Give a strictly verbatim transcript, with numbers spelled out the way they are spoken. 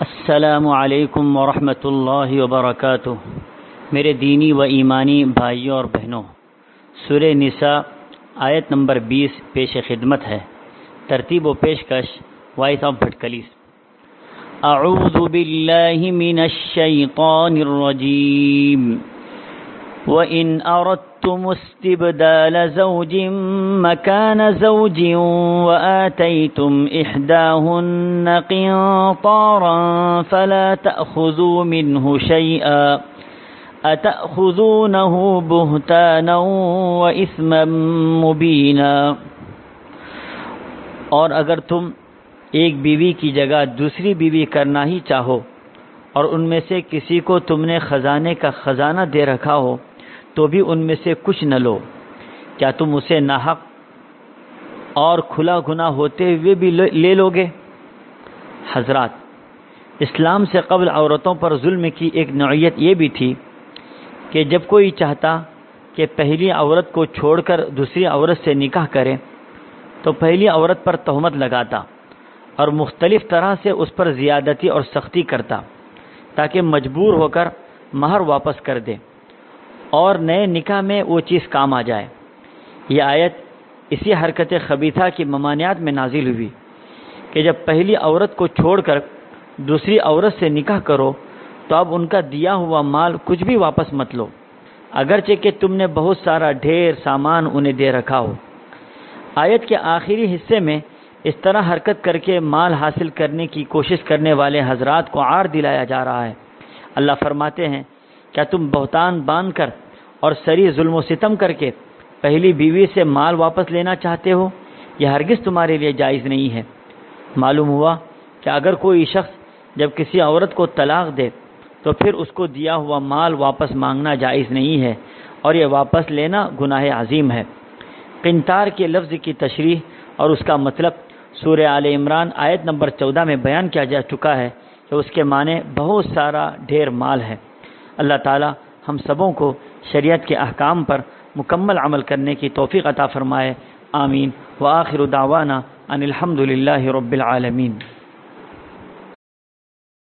السلام علیکم ورحمۃ اللہ وبرکاتہ۔ میرے دینی و ایمانی بھائیوں اور بہنوں، سورہ نساء آیت نمبر بیس پیش خدمت ہے۔ ترتیب و پیشکش وائس آف بھٹکلیس۔ اعوذ باللہ من الشیطان الرجیم۔ وَإِنْ أَرَدْتُمُ اسْتِبْدَالَ زَوْجٍ مَكَانَ زَوْجٍ وَآتَيْتُمْ إِحْدَاهُنَّ قِنطَارًا فَلَا تَأْخُذُوا مِنْهُ شَيْئًا أَتَأْخُذُونَهُ بُهْتَانًا وَإِثْمًا مُبِينًا۔ اور اگر تم ایک بیوی کی جگہ دوسری بیوی کرنا ہی چاہو اور ان میں سے کسی کو تم نے خزانے کا خزانہ دے رکھا ہو تو بھی ان میں سے کچھ نہ لو، کیا تم اسے ناحق اور کھلا گناہ ہوتے ہوئے بھی لے لو گے؟ حضرات، اسلام سے قبل عورتوں پر ظلم کی ایک نوعیت یہ بھی تھی کہ جب کوئی چاہتا کہ پہلی عورت کو چھوڑ کر دوسری عورت سے نکاح کرے تو پہلی عورت پر تہمت لگاتا اور مختلف طرح سے اس پر زیادتی اور سختی کرتا تاکہ مجبور ہو کر مہر واپس کر دے اور نئے نکاح میں وہ چیز کام آ جائے۔ یہ آیت اسی حرکت خبیثہ کی ممانعت میں نازل ہوئی کہ جب پہلی عورت کو چھوڑ کر دوسری عورت سے نکاح کرو تو اب ان کا دیا ہوا مال کچھ بھی واپس مت لو، اگرچہ کہ تم نے بہت سارا ڈھیر سامان انہیں دے رکھا ہو۔ آیت کے آخری حصے میں اس طرح حرکت کر کے مال حاصل کرنے کی کوشش کرنے والے حضرات کو عار دلایا جا رہا ہے۔ اللہ فرماتے ہیں، کیا تم بہتان باندھ کر اور سری ظلم و ستم کر کے پہلی بیوی سے مال واپس لینا چاہتے ہو؟ یہ ہرگز تمہارے لیے جائز نہیں ہے۔ معلوم ہوا کہ اگر کوئی شخص جب کسی عورت کو طلاق دے تو پھر اس کو دیا ہوا مال واپس مانگنا جائز نہیں ہے اور یہ واپس لینا گناہ عظیم ہے۔ قنطار کے لفظ کی تشریح اور اس کا مطلب سورہ آل عمران آیت نمبر چودہ میں بیان کیا جا چکا ہے کہ اس کے معنی بہت سارا ڈھیر مال ہے۔ اللہ تعالی ہم سبوں کو شریعت کے احکام پر مکمل عمل کرنے کی توفیق عطا فرمائے۔ آمین۔ وآخر دعوانا ان الحمد للہ رب العالمین۔